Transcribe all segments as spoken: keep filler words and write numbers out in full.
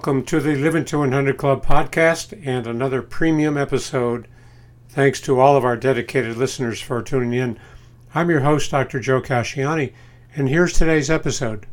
Welcome to the Living to one hundred Club podcast and another premium episode. Thanks to all of our dedicated listeners for tuning in. I'm your host, Doctor Joe Casciani, and here's today's episode.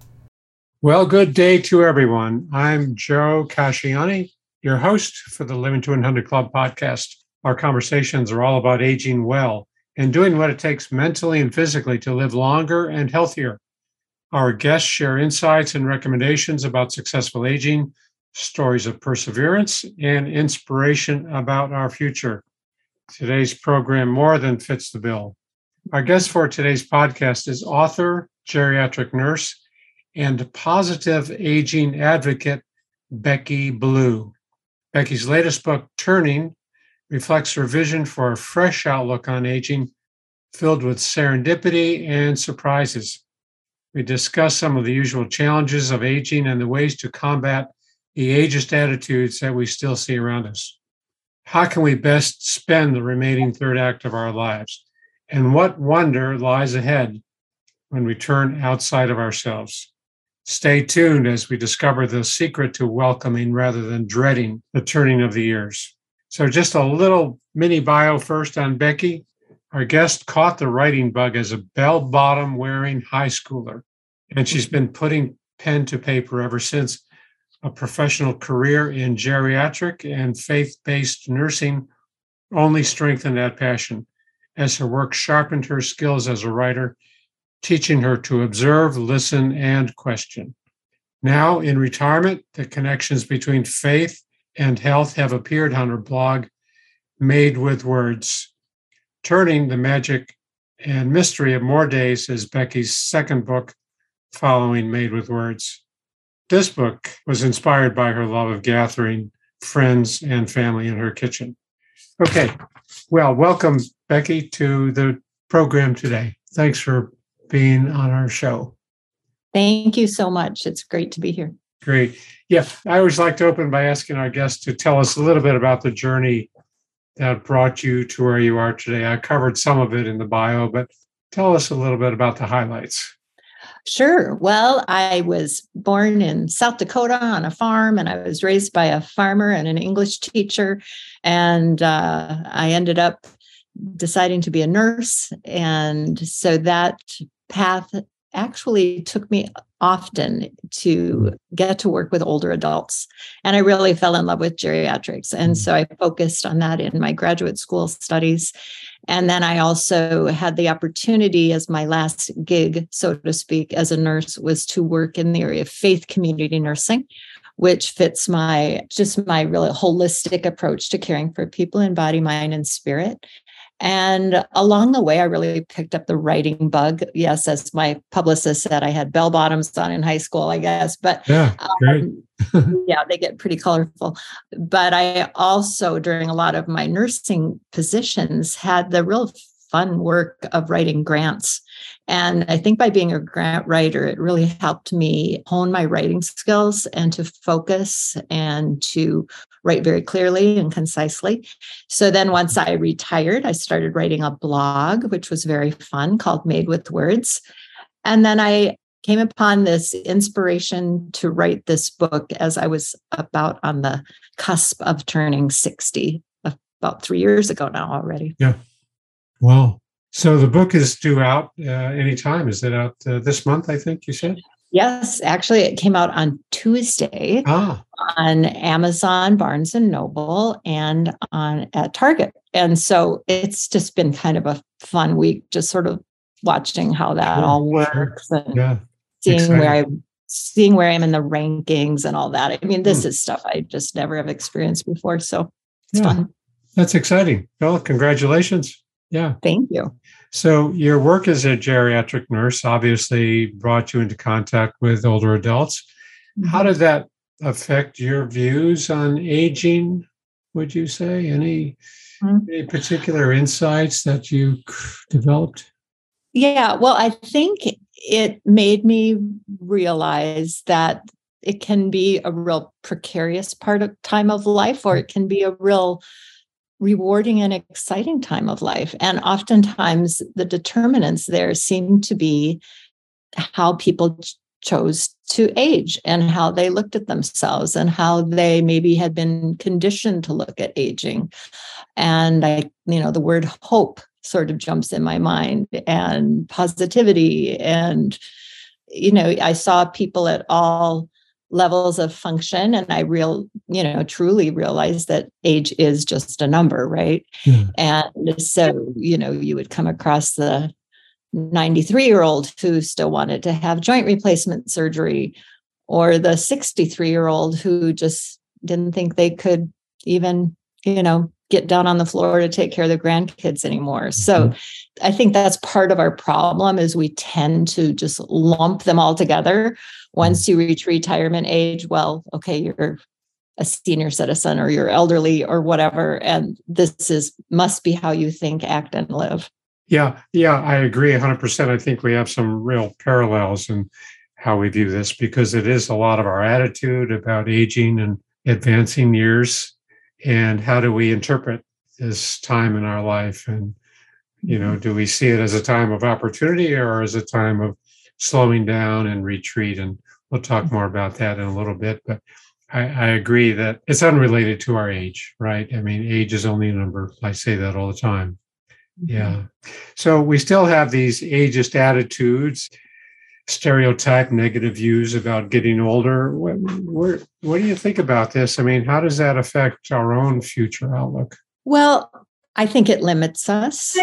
Well, good day to everyone. I'm Joe Casciani, your host for the Living to one hundred Club podcast. Our conversations are all about aging well and doing what it takes mentally and physically to live longer and healthier. Our guests share insights and recommendations about successful aging, stories of perseverance, and inspiration about our future. Today's program more than fits the bill. Our guest for today's podcast is author, geriatric nurse, and positive aging advocate, Becky Blue. Becky's latest book, Turning, reflects her vision for a fresh outlook on aging, filled with serendipity and surprises. We discuss some of the usual challenges of aging and the ways to combat the ageist attitudes that we still see around us. How can we best spend the remaining third act of our lives? And what wonder lies ahead when we turn outside of ourselves? Stay tuned as we discover the secret to welcoming rather than dreading the turning of the years. So just a little mini bio first on Becky. Our guest caught the writing bug as a bell-bottom wearing high schooler, and she's been putting pen to paper ever since. A professional career in geriatric and faith-based nursing only strengthened that passion as her work sharpened her skills as a writer, teaching her to observe, listen, and question. Now, in retirement, the connections between faith and health have appeared on her blog, Made with Words. Turning, the Magic and Mystery of More Days is Becky's second book following Made with Words. This book was inspired by her love of gathering friends and family in her kitchen. Okay, well, welcome, Becky, to the program today. Thanks for being on our show. Thank you so much. It's great to be here. Great. Yeah, I always like to open by asking our guests to tell us a little bit about the journey that brought you to where you are today. I covered some of it in the bio, but tell us a little bit about the highlights. Sure. Well, I was born in South Dakota on a farm, and I was raised by a farmer and an English teacher. And uh, I ended up deciding to be a nurse. And so that path actually took me often to get to work with older adults. And I really fell in love with geriatrics. And so I focused on that in my graduate school studies. And then I also had the opportunity, as my last gig, so to speak, as a nurse, was to work in the area of faith community nursing, which fits my just my really holistic approach to caring for people in body, mind, and spirit. And along the way, I really picked up the writing bug. Yes, as my publicist said, I had bell bottoms on in high school, I guess. But yeah, great. um, yeah, they get pretty colorful. But I also, during a lot of my nursing positions, had the real fun work of writing grants. And I think by being a grant writer, it really helped me hone my writing skills and to focus and to write very clearly and concisely. So then once I retired, I started writing a blog, which was very fun, called Made with Words. And then I came upon this inspiration to write this book as I was about on the cusp of turning sixty, about three years ago now already. Yeah. Wow. So the book is due out uh, anytime. Is it out uh, this month, I think you said? Yes, actually, it came out on Tuesday ah. on Amazon, Barnes and Noble, and on at Target. And so it's just been kind of a fun week, just sort of watching how that sure, all works sure. and yeah. seeing Exciting. where I seeing where I am in the rankings and all that. I mean, this hmm. is stuff I just never have experienced before. So it's yeah. fun. That's exciting. Well, congratulations. Yeah. Thank you. So your work as a geriatric nurse obviously brought you into contact with older adults. Mm-hmm. How did that affect your views on aging, would you say? Any, mm-hmm. any particular insights that you developed? Yeah, well, I think it made me realize that it can be a real precarious part of time of life, or it can be a real rewarding and exciting time of life. And oftentimes the determinants there seem to be how people chose to age and how they looked at themselves and how they maybe had been conditioned to look at aging. And I, you know, the word hope sort of jumps in my mind, and positivity. And, you know, I saw people at all levels of function, and I real, you know, truly realized that age is just a number, right? Yeah. And so, you know, you would come across the ninety-three-year-old who still wanted to have joint replacement surgery, or the sixty-three-year-old who just didn't think they could even, you know, get down on the floor to take care of their grandkids anymore. So mm-hmm. I think that's part of our problem, is we tend to just lump them all together. Once you reach retirement age, well, okay, you're a senior citizen or you're elderly or whatever, and this is must be how you think, act, and live. Yeah, yeah, I agree one hundred percent. I think we have some real parallels in how we view this, because it is a lot of our attitude about aging and advancing years, and how do we interpret this time in our life? And, you know, do we see it as a time of opportunity or as a time of slowing down and retreat? And we'll talk more about that in a little bit. But I, I agree that it's unrelated to our age, right? I mean, age is only a number. I say that all the time. Yeah. So we still have these ageist attitudes, stereotype, negative views about getting older. What, what, what do you think about this? I mean, how does that affect our own future outlook? Well, I think it limits us.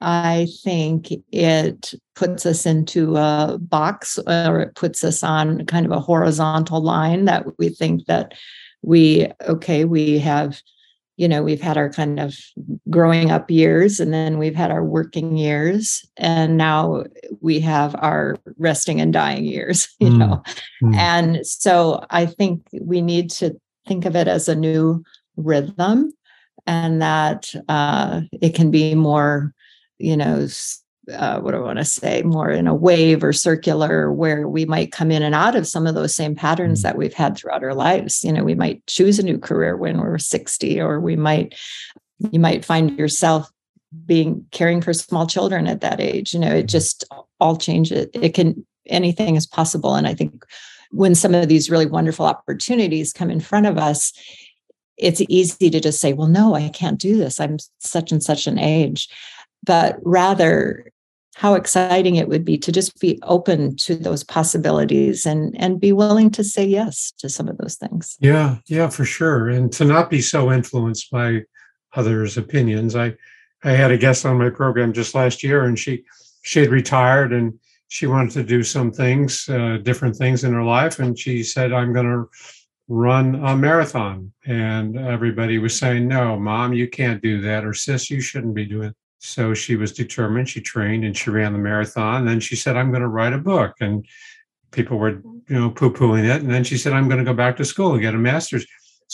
I think it puts us into a box, or it puts us on kind of a horizontal line that we think that we, okay, we have, you know, we've had our kind of growing up years, and then we've had our working years, and now we have our resting and dying years, you mm. know. Mm. And so I think we need to think of it as a new rhythm, and that uh, it can be more, you know, uh, what do I want to say, more in a wave or circular, where we might come in and out of some of those same patterns that we've had throughout our lives. You know, we might choose a new career when we're sixty, or we might, you might find yourself being caring for small children at that age. You know, it just all changes. It can, anything is possible. And I think when some of these really wonderful opportunities come in front of us, it's easy to just say, well, no, I can't do this. I'm such and such an age. But rather, how exciting it would be to just be open to those possibilities and, and be willing to say yes to some of those things. Yeah, yeah, for sure. And to not be so influenced by others' opinions. I, I had a guest on my program just last year, and she, she had retired, and she wanted to do some things, uh, different things in her life. And she said, I'm going to run a marathon. And everybody was saying, no, Mom, you can't do that. Or sis, you shouldn't be doing it. So she was determined, she trained, and she ran the marathon. And then she said, I'm going to write a book. And people were, you know, poo-pooing it. And then she said, I'm going to go back to school and get a master's.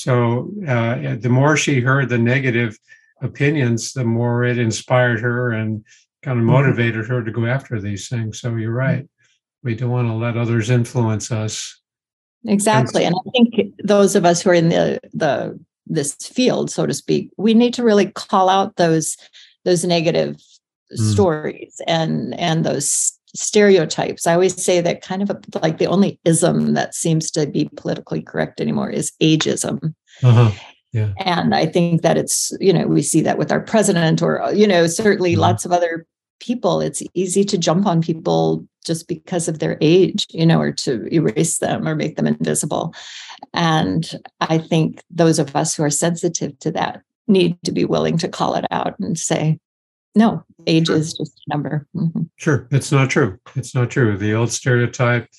So uh, the more she heard the negative opinions, the more it inspired her and kind of motivated her to go after these things. So you're right. We don't want to let others influence us. Exactly. And I think those of us who are in the, the this field, so to speak, we need to really call out those those negative mm. stories and and those stereotypes. I always say that kind of a, like the only ism that seems to be politically correct anymore is ageism. Uh-huh. Yeah. And I think that it's, you know, we see that with our president, or, you know, certainly mm. lots of other people. It's easy to jump on people just because of their age, you know, or to erase them or make them invisible. And I think those of us who are sensitive to that need to be willing to call it out and say, no, age sure. is just a number. Mm-hmm. Sure. It's not true. It's not true. The old stereotype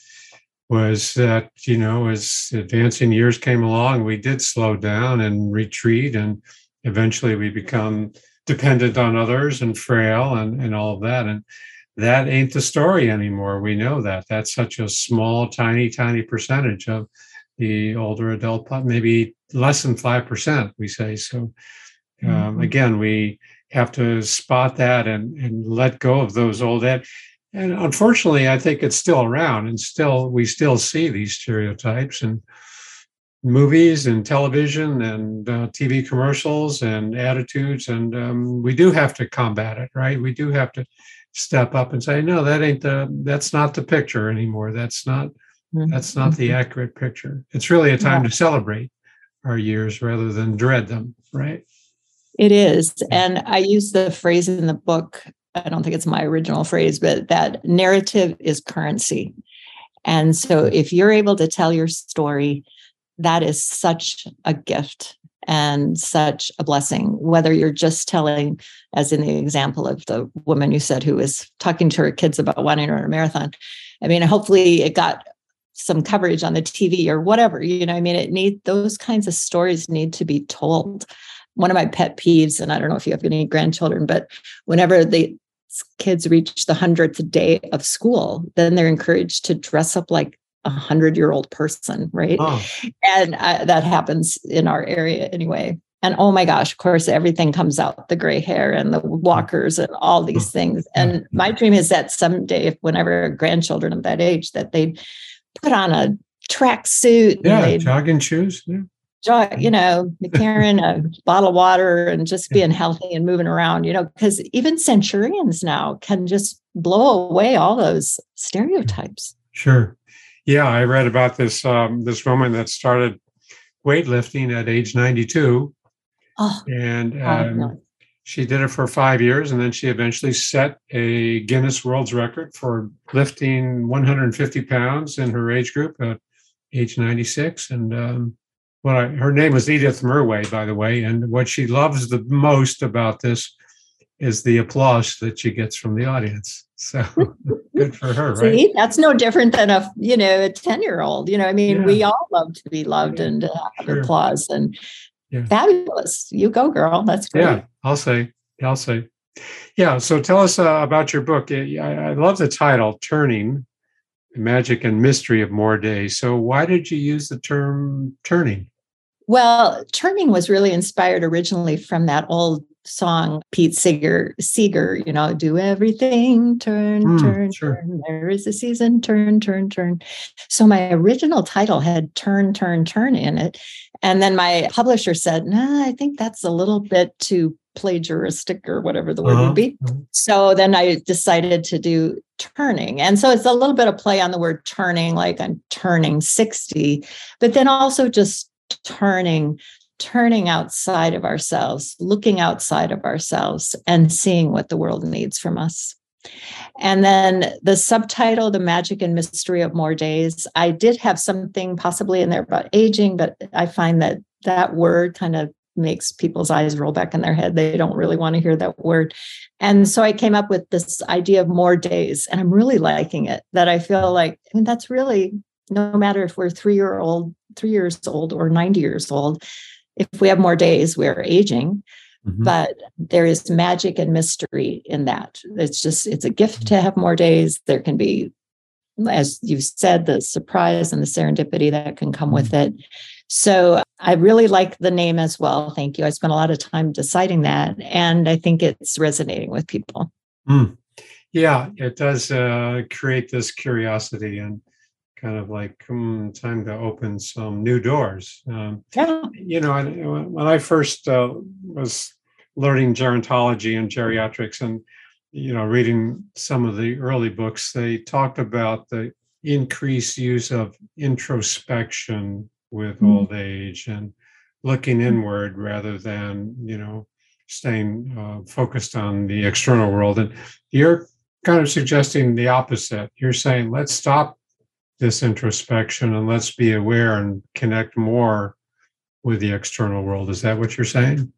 was that, you know, as advancing years came along, we did slow down and retreat, and eventually we become dependent on others and frail and, and all of that. And that ain't the story anymore. We know that. That's such a small, tiny, tiny percentage of the older adult, maybe less than five percent, we say. So um, mm-hmm. again, we have to spot that and, and let go of those old ed. And unfortunately, I think it's still around, and still we still see these stereotypes in movies and television and uh, T V commercials and attitudes. And um, we do have to combat it, right? We do have to step up and say, no, that ain't the, that's not the picture anymore. That's not That's not the Mm-hmm. accurate picture. It's really a time Yeah, to celebrate our years rather than dread them, right? it is. And I use the phrase in the book, I don't think it's my original phrase, but that narrative is currency. And so if you're able to tell your story, that is such a gift and such a blessing, whether you're just telling, as in the example of the woman you said who was talking to her kids about wanting to run a marathon. I mean, hopefully it got some coverage on the T V or whatever, you know, I mean, it need those kinds of stories need to be told. One of my pet peeves, and I don't know if you have any grandchildren, but whenever the kids reach the hundredth day of school, then they're encouraged to dress up like a hundred-year-old person, right? Oh, And uh, that happens in our area anyway. And oh my gosh, of course, everything comes out, the gray hair and the walkers and all these things. And my dream is that someday, if whenever grandchildren of that age, that they'd put on a track suit yeah, and they'd jogging shoes. Yeah. jog, you know, carrying a bottle of water and just being healthy and moving around, you know, because even centurions now can just blow away all those stereotypes. Sure. Yeah, I read about this um, this woman that started weightlifting at age ninety-two, Oh, and uh, um, no. she did it for five years, and then she eventually set a Guinness World's Record for lifting one hundred fifty pounds in her age group at age ninety-six. And um, what I, her name was Edith Murway, by the way, and what she loves the most about this is the applause that she gets from the audience. So good for her, right? See, that's no different than a, you know, a ten-year-old. You know, I mean, Yeah. we all love to be loved Yeah, and to have sure. applause and Yeah. fabulous. You go, girl. That's great. Yeah, I'll say. I'll say. Yeah, so tell us uh, about your book. I, I love the title, Turning, Magic and Mystery of More Days. So why did you use the term turning? Well, turning was really inspired originally from that old song, Pete Seeger, Seeger, you know, do everything, turn, Mm, turn, sure. turn. There is a season, turn, turn, turn. So my original title had turn, turn, turn in it. And then my publisher said, nah, I think that's a little bit too plagiaristic or whatever the word Uh-huh. would be. So then I decided to do turning. And so it's a little bit of play on the word turning, like I'm turning sixty, but then also just turning, turning outside of ourselves, looking outside of ourselves and seeing what the world needs from us. And then the subtitle, The Magic and Mystery of More Days, I did have something possibly in there about aging, but I find that that word kind of makes people's eyes roll back in their head. They don't really want to hear that word. And so I came up with this idea of more days, and I'm really liking it, that I feel like, I mean, that's really, no matter if we're three year old, three years old or ninety years old, if we have more days, we're aging. Mm-hmm. But there is magic and mystery in that. It's just, it's a gift to have more days. There can be, as you said, the surprise and the serendipity that can come mm-hmm. with it. So I really like the name as well. Thank you. I spent a lot of time deciding that, and I think it's resonating with people. Mm. Yeah, it does uh, create this curiosity and kind of like um, time to open some new doors. Um, yeah. You know, when I first uh, was learning gerontology and geriatrics and, you know, reading some of the early books, they talked about the increased use of introspection with mm-hmm. old age and looking inward rather than, you know, staying uh, focused on the external world. And you're kind of suggesting the opposite. You're saying, let's stop this introspection and let's be aware and connect more with the external world. Is that what you're saying?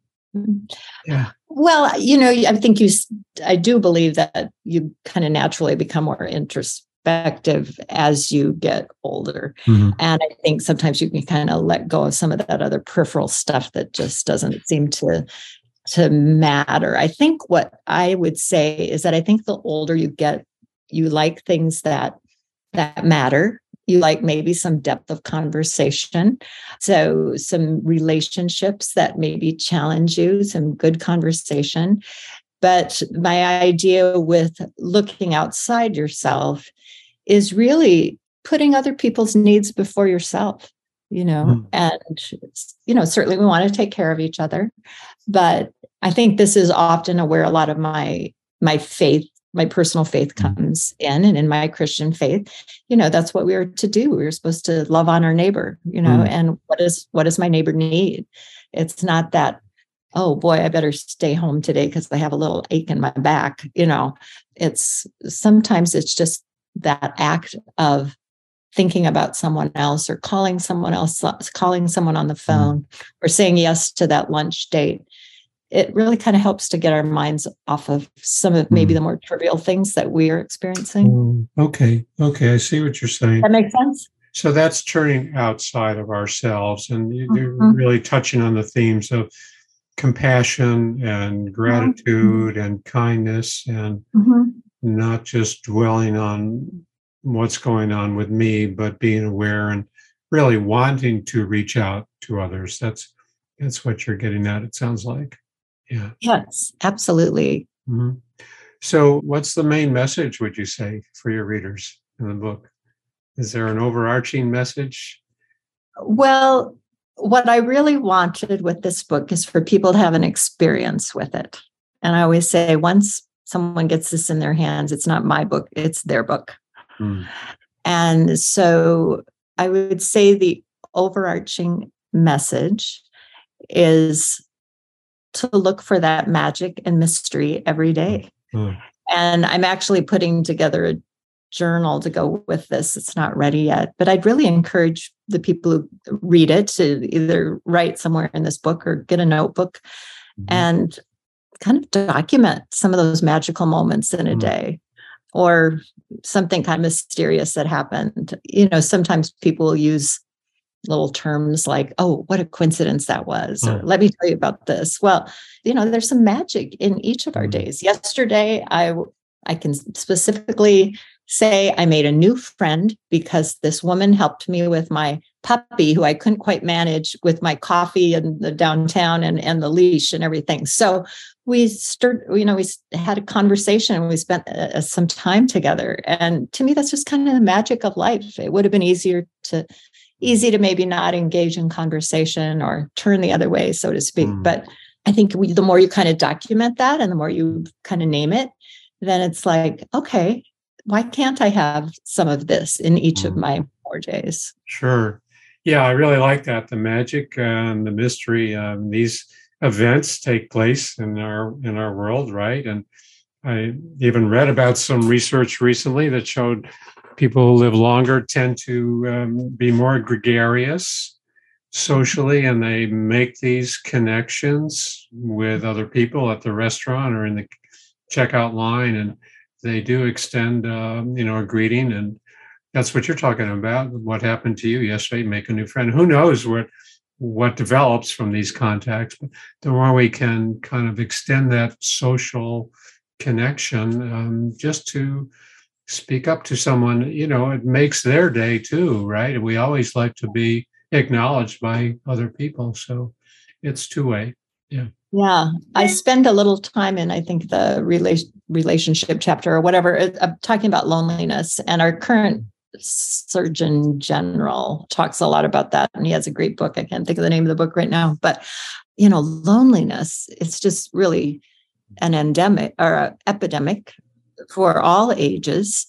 Yeah. Well, you know, I think you, I do believe that you kind of naturally become more introspective as you get older. Mm-hmm. And I think sometimes you can kind of let go of some of that other peripheral stuff that just doesn't seem to, to matter. I think what I would say is that I think the older you get, you like things that that matter. You like maybe some depth of conversation. So some relationships that maybe challenge you, some good conversation. But my idea with looking outside yourself is really putting other people's needs before yourself, you know, mm. and, you know, certainly we want to take care of each other. But I think this is often where a lot of my, my faith my personal faith Mm. comes in, and in my Christian faith, you know, that's what we are to do. We are supposed to love on our neighbor, you know, Mm. and what is, what does my neighbor need? It's not that, oh boy, I better stay home today because I have a little ache in my back. You know, it's sometimes it's just that act of thinking about someone else, or calling someone else, calling someone on the phone, mm. or saying yes to that lunch date. It really kind of helps to get our minds off of some of maybe mm. the more trivial things that we are experiencing. Oh, okay. Okay. I see what you're saying. That makes sense. So that's turning outside of ourselves, and you're mm-hmm. really touching on the themes of compassion and gratitude mm-hmm. and kindness, and mm-hmm. not just dwelling on what's going on with me, but being aware and really wanting to reach out to others. That's that's what you're getting at, it sounds like. Yeah. Yes, absolutely. Mm-hmm. So what's the main message, would you say, for your readers in the book? Is there an overarching message? Well, what I really wanted with this book is for people to have an experience with it. And I always say, once someone gets this in their hands, it's not my book, it's their book. Mm. And so I would say the overarching message is to look for that magic and mystery every day. Mm. And I'm actually putting together a journal to go with this. It's not ready yet, but I'd really encourage the people who read it to either write somewhere in this book or get a notebook mm-hmm. and kind of document some of those magical moments in a mm-hmm. day, or something kind of mysterious that happened. You know, sometimes people will use little terms like, oh, what a coincidence that was, or oh. let me tell you about this. Well, you know, there's some magic in each of our mm-hmm. days. Yesterday, I I can specifically say I made a new friend because this woman helped me with my puppy, who I couldn't quite manage with my coffee and the downtown and, and the leash and everything. So we started, you know, we had a conversation and we spent uh, some time together. And to me, that's just kind of the magic of life. It would have been easier to, easy to maybe not engage in conversation or turn the other way, so to speak. Mm. But I think we, the more you kind of document that and the more you kind of name it, then it's like, okay, why can't I have some of this in each mm. of my four days? Sure. Yeah, I really like that. The magic and the mystery. Um, these events take place in our in our world, right? And I even read about some research recently that showed people who live longer tend to um, be more gregarious socially, and they make these connections with other people at the restaurant or in the checkout line, and they do extend, um, you know, a greeting. And that's what you're talking about. What happened to you yesterday? Make a new friend. Who knows what what develops from these contacts? But the more we can kind of extend that social connection, um, just to speak up to someone, you know, it makes their day too, right? And we always like to be acknowledged by other people. So it's two-way. Yeah. Yeah. I spend a little time in, I think, the rela- relationship chapter or whatever, uh, talking about loneliness. And our current Surgeon General talks a lot about that. And he has a great book. I can't think of the name of the book right now. But, you know, loneliness, it's just really an endemic or an epidemic for all ages.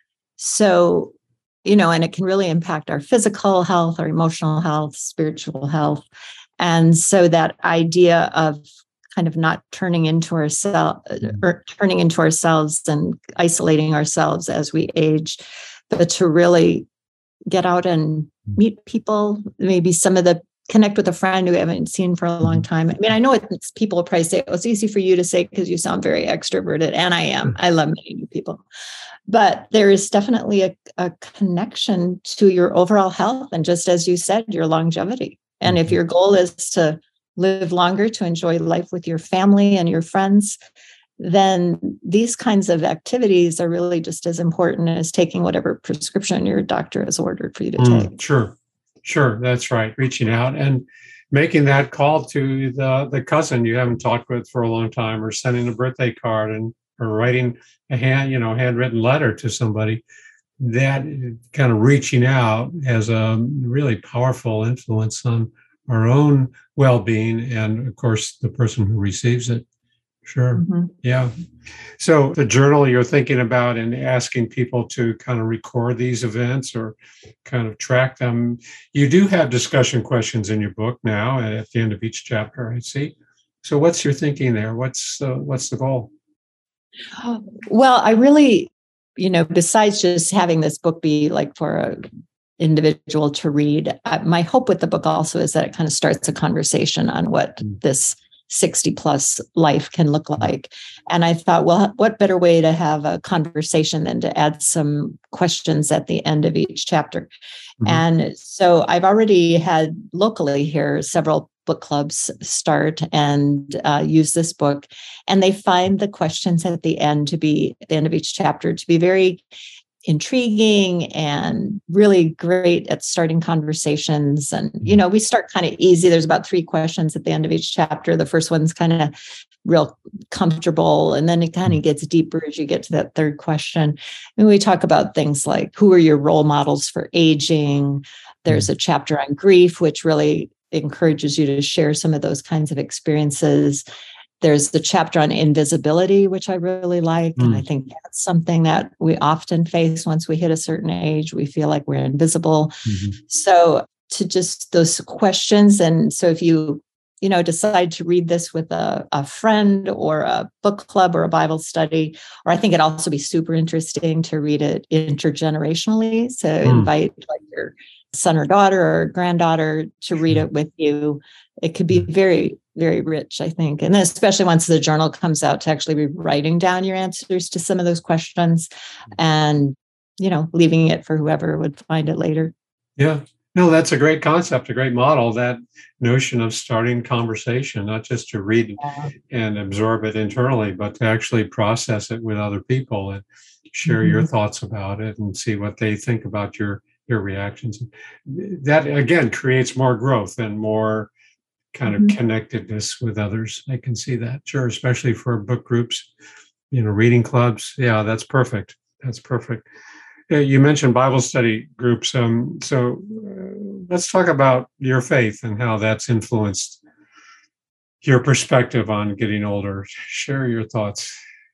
So, you know, and it can really impact our physical health, our emotional health, spiritual health. And so that idea of kind of not turning into ourselves or turning into ourselves and isolating ourselves as we age, but to really get out and meet people, maybe some of the connect with a friend who we haven't seen for a long time. I mean, I know it's people probably say, oh, it's easy for you to say because you sound very extroverted. And I am. I love meeting new people. But there is definitely a, a connection to your overall health. And just as you said, your longevity. And if your goal is to live longer, to enjoy life with your family and your friends, then these kinds of activities are really just as important as taking whatever prescription your doctor has ordered for you to mm, take. Sure. Sure, that's right. Reaching out and making that call to the, the cousin you haven't talked with for a long time, or sending a birthday card, and or writing a hand, you know, handwritten letter to somebody. That kind of reaching out has a really powerful influence on our own well-being and, of course, the person who receives it. Sure. Mm-hmm. Yeah. So the journal you're thinking about and asking people to kind of record these events or kind of track them. You do have discussion questions in your book now at the end of each chapter, I see. So what's your thinking there? What's uh, what's the goal? Well, I really, you know, besides just having this book be like for a individual to read, uh, my hope with the book also is that it kind of starts a conversation on what mm. this sixty plus life can look like. And I thought, well, what better way to have a conversation than to add some questions at the end of each chapter? Mm-hmm. And so I've already had locally here several book clubs start and uh, use this book. And they find the questions at the end to be, at the end of each chapter, to be very intriguing and really great at starting conversations. And, you know, we start kind of easy. There's about three questions at the end of each chapter. The first one's kind of real comfortable, and then it kind of gets deeper as you get to that third question. And we talk about things like, who are your role models for aging? There's a chapter on grief, which really encourages you to share some of those kinds of experiences. There's the chapter on invisibility, which I really like. Mm. And I think that's something that we often face once we hit a certain age. We feel like we're invisible. Mm-hmm. So to just those questions. And so if you, you know, decide to read this with a, a friend or a book club or a Bible study, or I think it'd also be super interesting to read it intergenerationally. So mm. invite like your son or daughter or granddaughter to read it with you. It could be very, very rich, I think. And then especially once the journal comes out, to actually be writing down your answers to some of those questions and, you know, leaving it for whoever would find it later. Yeah. No, that's a great concept, a great model, that notion of starting conversation, not just to read yeah. and absorb it internally, but to actually process it with other people and share mm-hmm. your thoughts about it and see what they think about your your reactions. That, again, creates more growth and more kind of mm-hmm. connectedness with others. I can see that. Sure. Especially for book groups, you know, reading clubs. Yeah, that's perfect. That's perfect. Uh, you mentioned Bible study groups. Um, so uh, let's talk about your faith and how that's influenced your perspective on getting older. Share your thoughts.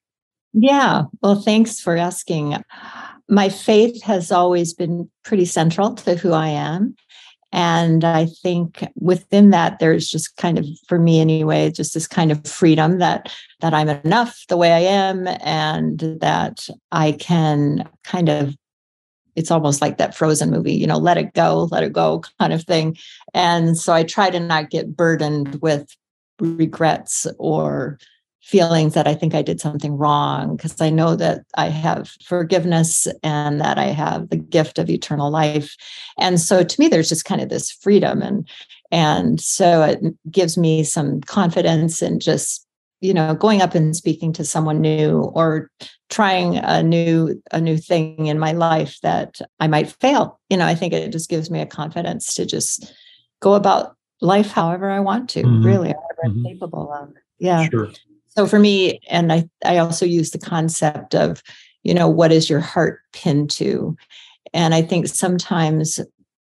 Yeah. Well, thanks for asking. My faith has always been pretty central to who I am. And I think within that, there's just kind of, for me anyway, just this kind of freedom that that I'm enough the way I am, and that I can kind of, it's almost like that Frozen movie, you know, let it go, let it go kind of thing. And so I try to not get burdened with regrets or feelings that I think I did something wrong, because I know that I have forgiveness and that I have the gift of eternal life. And so to me, there's just kind of this freedom. And, and so it gives me some confidence in just, you know, going up and speaking to someone new or trying a new, a new thing in my life that I might fail. You know, I think it just gives me a confidence to just go about life however I want to, mm-hmm. really, however mm-hmm. I'm capable of. Yeah. Sure. So for me, and I, I also use the concept of, you know, what is your heart pinned to? And I think sometimes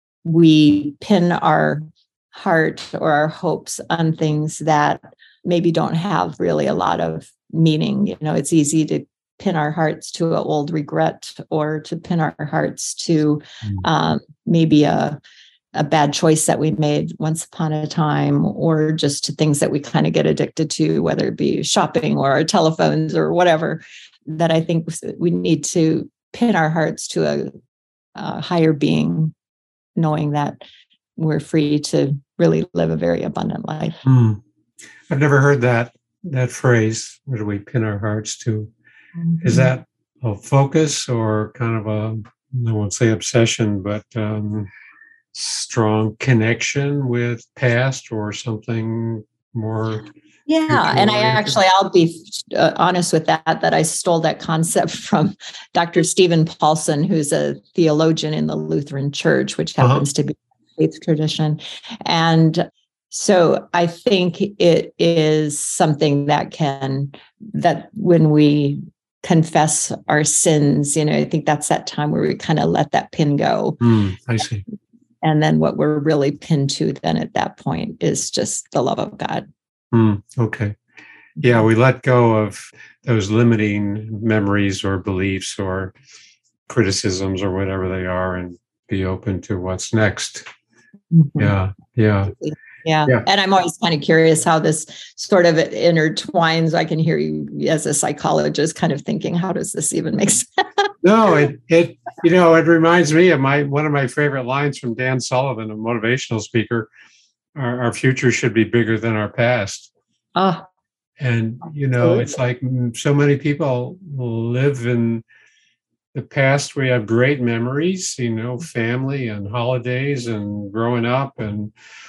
we pin our heart or our hopes on things that maybe don't have really a lot of meaning. You know, it's easy to pin our hearts to an old regret, or to pin our hearts to um, maybe a a bad choice that we made once upon a time, or just to things that we kind of get addicted to, whether it be shopping or our telephones or whatever, that I think we need to pin our hearts to a, a higher being, knowing that we're free to really live a very abundant life. Mm. I've never heard that, that phrase, where do we pin our hearts to? Mm-hmm. Is that a focus or kind of a, I won't say obsession, but um, strong connection with past or something more? Yeah. And I actually, I'll be uh, honest with that, that I stole that concept from Doctor Stephen Paulson, who's a theologian in the Lutheran Church, which happens uh-huh. to be a faith tradition. And so I think it is something that can, that when we confess our sins, you know, I think that's that time where we kind of let that pin go. Mm, I see. And then what we're really pinned to then at that point is just the love of God. Mm, okay. Yeah, we let go of those limiting memories or beliefs or criticisms or whatever they are and be open to what's next. Mhm. Yeah, yeah, Yeah. yeah. And I'm always kind of curious how this sort of intertwines. I can hear you as a psychologist kind of thinking, how does this even make sense? No, it, it, you know, it reminds me of my, one of my favorite lines from Dan Sullivan, a motivational speaker. Our, our future should be bigger than our past. Oh, And, you know, it's like so many people live in the past. We have great memories, you know, family and holidays and growing up and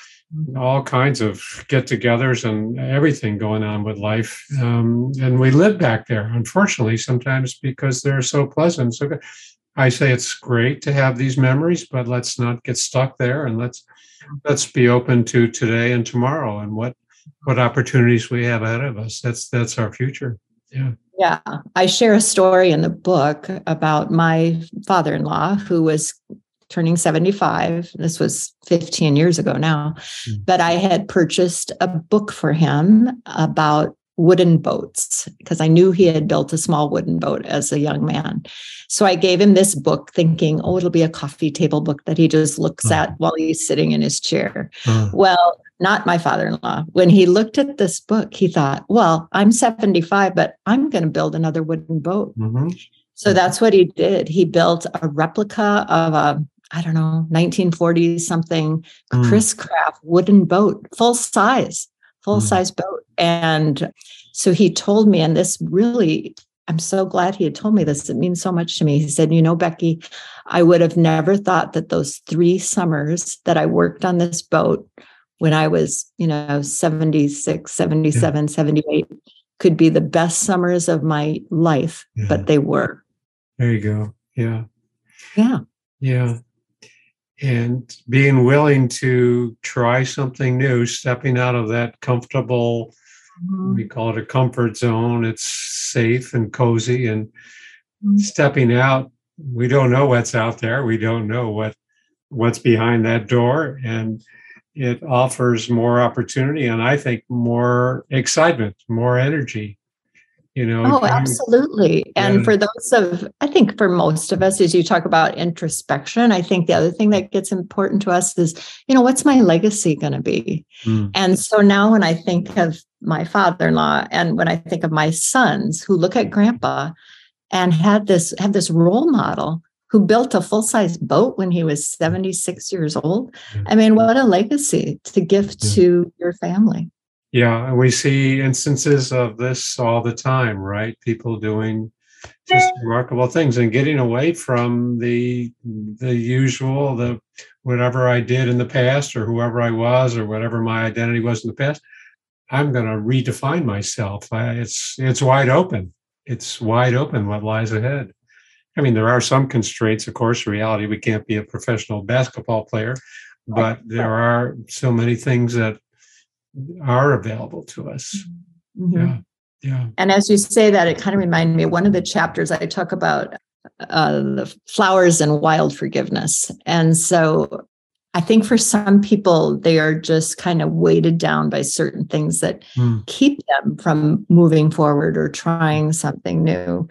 all kinds of get-togethers and everything going on with life. Um, and we live back there, unfortunately, sometimes because they're so pleasant. So I say it's great to have these memories, but let's not get stuck there, and let's let's be open to today and tomorrow and what what opportunities we have ahead of us. That's that's our future. Yeah. Yeah. I share a story in the book about my father-in-law who was turning seventy-five. This was fifteen years ago now, mm-hmm. But I had purchased a book for him about wooden boats because I knew he had built a small wooden boat as a young man. So I gave him this book thinking, oh, it'll be a coffee table book that he just looks uh-huh. at while he's sitting in his chair. Uh-huh. Well, not my father-in-law. When he looked at this book, he thought, well, I'm seventy-five, but I'm going to build another wooden boat. Mm-hmm. So that's what he did. He built a replica of a I don't know, nineteen forties something, mm. Chris Craft wooden boat, full size, full mm. size boat. And so he told me, and this really, I'm so glad he had told me this. It means so much to me. He said, you know, Becky, I would have never thought that those three summers that I worked on this boat when I was, you know, seventy-six, seventy-seven, yeah. seventy-eight could be the best summers of my life, yeah. but they were. There you go. Yeah. Yeah. Yeah. And being willing to try something new, stepping out of that comfortable, mm-hmm. we call it a comfort zone. It's safe and cozy, and mm-hmm. stepping out. We don't know what's out there. We don't know what what's behind that door, and it offers more opportunity and I think more excitement, more energy. You know, oh, absolutely. And yeah. for those of, I think for most of us, as you talk about introspection, I think the other thing that gets important to us is, you know, what's my legacy going to be? Mm. And so now when I think of my father-in-law and when I think of my sons who look at grandpa and had this, have this role model who built a full-size boat when he was seventy-six years old. Yeah. I mean, what a legacy to give yeah. to your family. Yeah, and we see instances of this all the time, right? People doing just remarkable things and getting away from the the usual, the whatever I did in the past or whoever I was or whatever my identity was in the past. I'm going to redefine myself. I, it's it's wide open. It's wide open what lies ahead. I mean, there are some constraints, of course, reality. We can't be a professional basketball player, but there are so many things that are available to us. Mm-hmm. Yeah. Yeah. And as you say that, it kind of reminded me of one of the chapters I talk about uh, the flowers and wild forgiveness. And so I think for some people, they are just kind of weighted down by certain things that mm. keep them from moving forward or trying something new.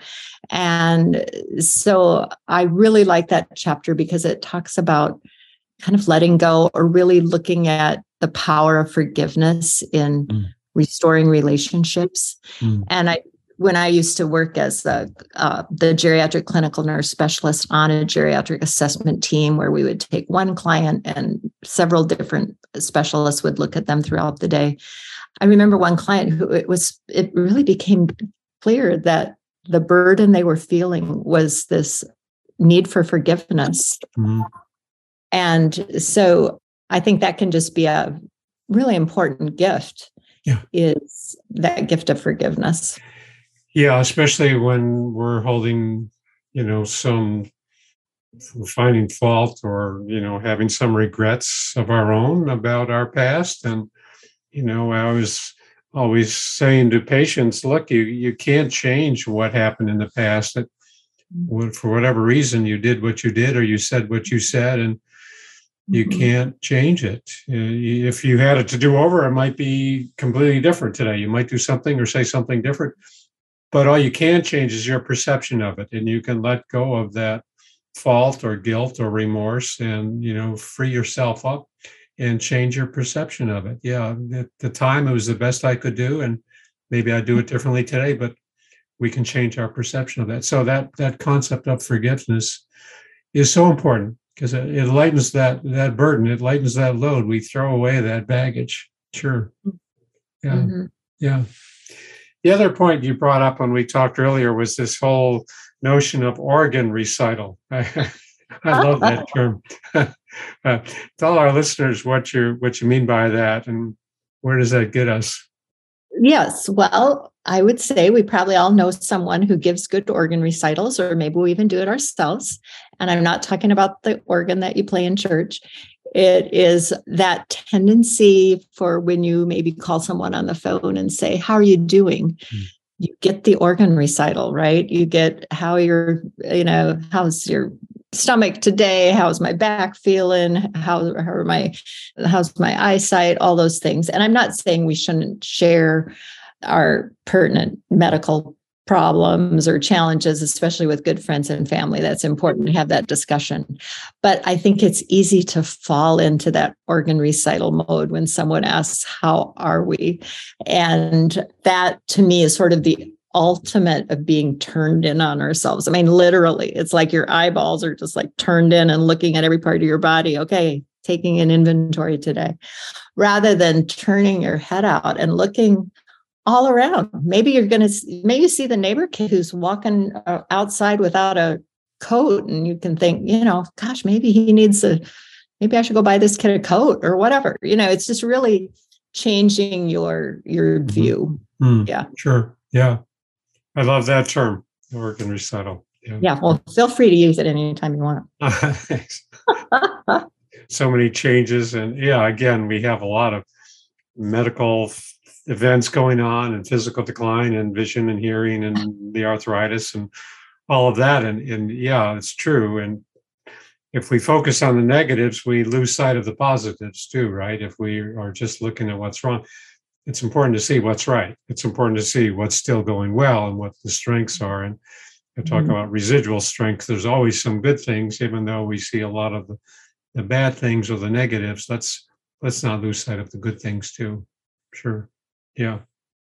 And so I really like that chapter because it talks about kind of letting go or really looking at the power of forgiveness in mm. restoring relationships. Mm. And I, when I used to work as a, uh, the geriatric clinical nurse specialist on a geriatric assessment team where we would take one client and several different specialists would look at them throughout the day. I remember one client who it was, it really became clear that the burden they were feeling was this need for forgiveness. Mm. And so I think that can just be a really important gift, yeah. is that gift of forgiveness. Yeah, especially when we're holding, you know, some finding fault or, you know, having some regrets of our own about our past. And, you know, I was always saying to patients, look, you, you can't change what happened in the past. That for whatever reason, you did what you did or you said what you said. And You Mhm. can't change it. Uh, If you had it to do over, it might be completely different today. You might do something or say something different, but all you can change is your perception of it, and you can let go of that fault or guilt or remorse, and you know, free yourself up and change your perception of it. Yeah, at the time it was the best I could do, and maybe I do it differently today, but we can change our perception of that. So that that concept of forgiveness is so important because it, it lightens that that burden. It lightens that load. We throw away that baggage. Sure. Yeah. Mhm. Yeah. The other point you brought up when we talked earlier was this whole notion of organ recital. I, I love that term. uh, tell our listeners what you what you mean by that, and where does that get us? Yes. Well, I would say we probably all know someone who gives good organ recitals, or maybe we even do it ourselves. And I'm not talking about the organ that you play in church. It is that tendency for when you maybe call someone on the phone and say, "How are you doing?" Mm. You get the organ recital, right? You get how you're, you know, how's your stomach today? How's my back feeling? How, how are my, how's my eyesight? All those things. And I'm not saying we shouldn't share our pertinent medical problems or challenges, especially with good friends and family. That's important to have that discussion. But I think it's easy to fall into that organ recital mode when someone asks, "How are we?" And that to me is sort of the ultimate of being turned in on ourselves. I mean, literally, it's like your eyeballs are just like turned in and looking at every part of your body. Okay, taking an inventory today, rather than turning your head out and looking all around. Maybe you're going to, maybe you see the neighbor kid who's walking uh, outside without a coat, and you can think, you know, gosh, maybe he needs a, maybe I should go buy this kid a coat or whatever. You know, it's just really changing your your Mhm. view. Mm, Yeah. sure. Yeah. I love that term, organ recital. Yeah. Yeah. Well, feel free to use it anytime you want. Thanks. So many changes. And yeah, again, we have a lot of medical f- events going on and physical decline and vision and hearing and the arthritis and all of that. And, and yeah, it's true. And if we focus on the negatives, we lose sight of the positives too, right? If we are just looking at what's wrong, it's important to see what's right. It's important to see what's still going well and what the strengths are. And I talk Mhm. about residual strength. There's always some good things, even though we see a lot of the, the bad things or the negatives. Let's let's not lose sight of the good things too. Sure. Yeah.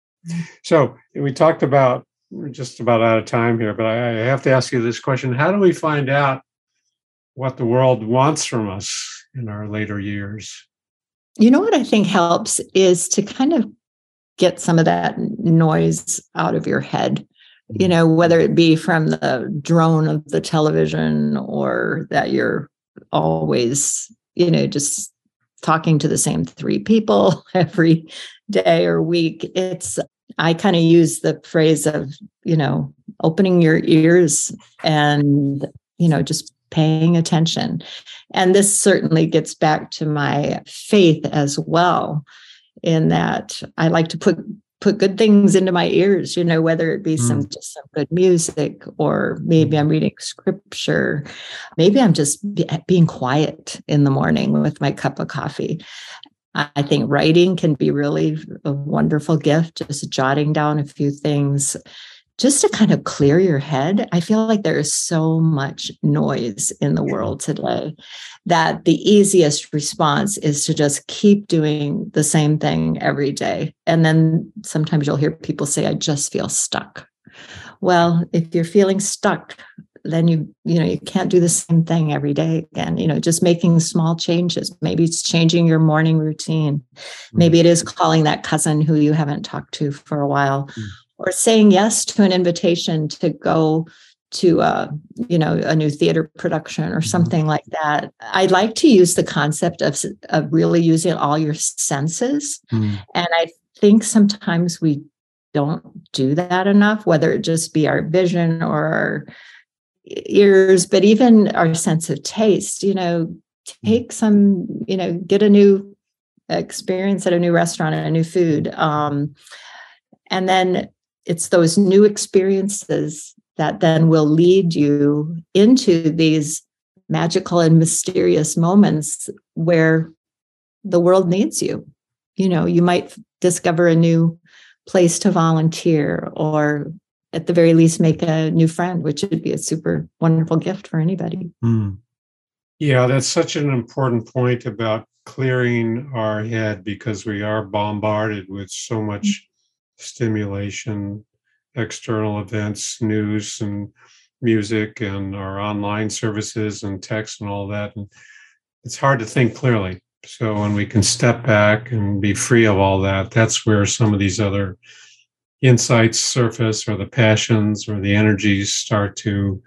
So we talked about, we're just about out of time here, but I, I have to ask you this question. How do we find out what the world wants from us in our later years? You know what I think helps is to kind of get some of that noise out of your head, you know, whether it be from the drone of the television or that you're always, you know, just talking to the same three people every day or week. It's, I kind of use the phrase of, you know, opening your ears and, you know, just paying attention. And this certainly gets back to my faith as well, in that I like to put put good things into my ears, you know, whether it be some Mm. just some good music, or maybe I'm reading scripture, maybe I'm just be, being quiet in the morning with my cup of coffee. I think writing can be really a wonderful gift, just jotting down a few things just to kind of clear your head. I feel like there is so much noise in the Sure. world today that the easiest response is to just keep doing the same thing every day. And then sometimes you'll hear people say, "I just feel stuck." Well, if you're feeling stuck, then you, you know, you can't do the same thing every day again. You know, just making small changes. Maybe it's changing your morning routine. Maybe it is calling that cousin who you haven't talked to for a while, Mm. or saying yes to an invitation to go to a, you know, a new theater production or something like that. I like to use the concept of, of really using all your senses. Mm. And I think sometimes we don't do that enough, whether it just be our vision or our ears, but even our sense of taste. You know, take some, you know, get a new experience at a new restaurant and a new food. Um, and then it's those new experiences that then will lead you into these magical and mysterious moments where the world needs you. You know, you might discover a new place to volunteer, or at the very least make a new friend, which would be a super wonderful gift for anybody. Mm. Yeah, that's such an important point about clearing our head, because we are bombarded with so much stimulation, external events, news and music, and our online services and text and all that. And it's hard to think clearly. So when we can step back and be free of all that, that's where some of these other insights surface, or the passions or the energies start to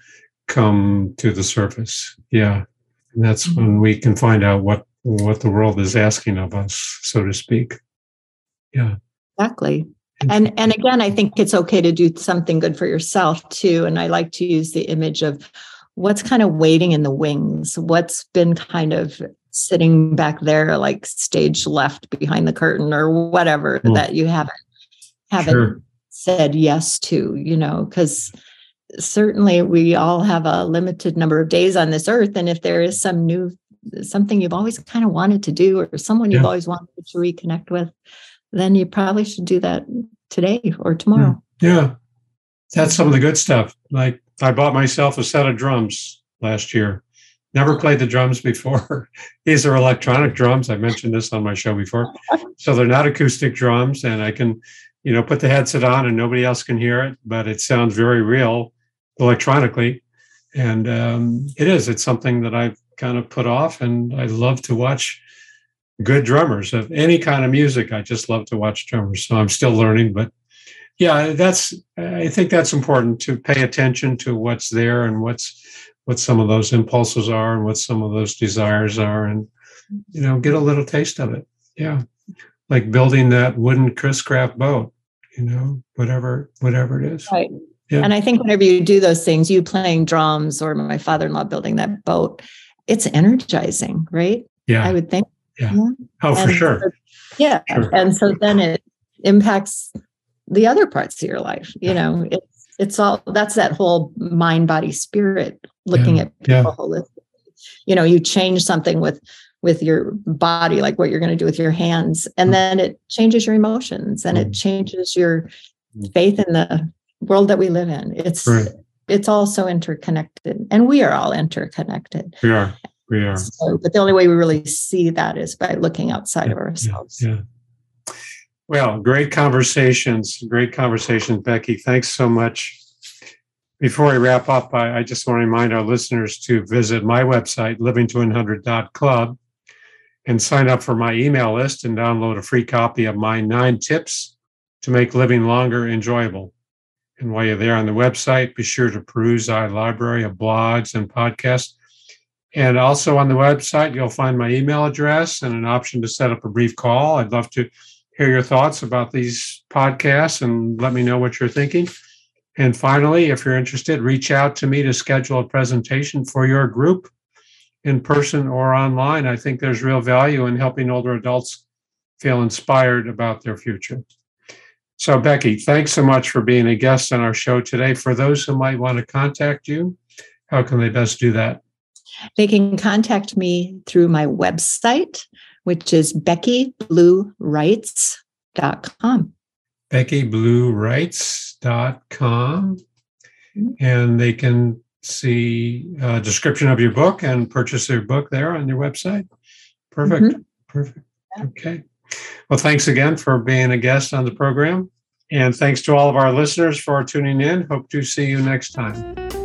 come to the surface. Yeah. And that's mm-hmm. when we can find out what, what the world is asking of us, so to speak. Yeah. Exactly. And and again, I think it's okay to do something good for yourself too. And I like to use the image of what's kind of waiting in the wings, what's been kind of sitting back there, like stage left behind the curtain or whatever, mm. that you haven't haven't sure. said yes to, you know, because certainly we all have a limited number of days on this earth. And if there is some new, something you've always kind of wanted to do, or someone you've yeah. always wanted to reconnect with, then you probably should do that today or tomorrow. Yeah. That's some of the good stuff. Like I bought myself a set of drums last year. Never played the drums before. These are electronic drums. I mentioned this on my show before. So they're not acoustic drums, and I can, you know, put the headset on and nobody else can hear it, but it sounds very real electronically. And um, it is, it's something that I've kind of put off, and I love to watch good drummers of any kind of music. I just love to watch drummers. So I'm still learning, but yeah, that's, I think that's important, to pay attention to what's there and what's, what some of those impulses are and what some of those desires are, and, you know, get a little taste of it. Yeah. Like building that wooden Chris Craft boat, you know, whatever, whatever it is. Right. Yeah. And I think whenever you do those things, you playing drums or my father-in-law building that boat, it's energizing, right? Yeah. I would think. Yeah. yeah. Oh, for and sure. So, yeah. Sure. And so then it impacts the other parts of your life. You yeah. know, it's, it's all, that's that whole mind, body, spirit, looking yeah. at people yeah. holistically. You know, you change something with, with your body, like what you're going to do with your hands. And mm. then it changes your emotions, and mm. it changes your faith in the world that we live in. It's, right. it's all so interconnected, and we are all interconnected. We are. We are. So, but the only way we really see that is by looking outside yeah, of ourselves. Yeah, yeah. Well, great conversations. Great conversations, Becky. Thanks so much. Before we wrap up, I, I just want to remind our listeners to visit my website, living to one hundred dot club, and sign up for my email list and download a free copy of my nine tips to make living longer enjoyable. And while you're there on the website, be sure to peruse our library of blogs and podcasts. And also on the website, you'll find my email address and an option to set up a brief call. I'd love to hear your thoughts about these podcasts and let me know what you're thinking. And finally, if you're interested, reach out to me to schedule a presentation for your group in person or online. I think there's real value in helping older adults feel inspired about their future. So, Becky, thanks so much for being a guest on our show today. For those who might want to contact you, how can they best do that? They can contact me through my website, which is becky blue writes dot com. becky blue writes dot com. And they can see a description of your book and purchase your book there on your website. Perfect. Mm-hmm. Perfect. Okay. Well, thanks again for being a guest on the program. And thanks to all of our listeners for tuning in. Hope to see you next time.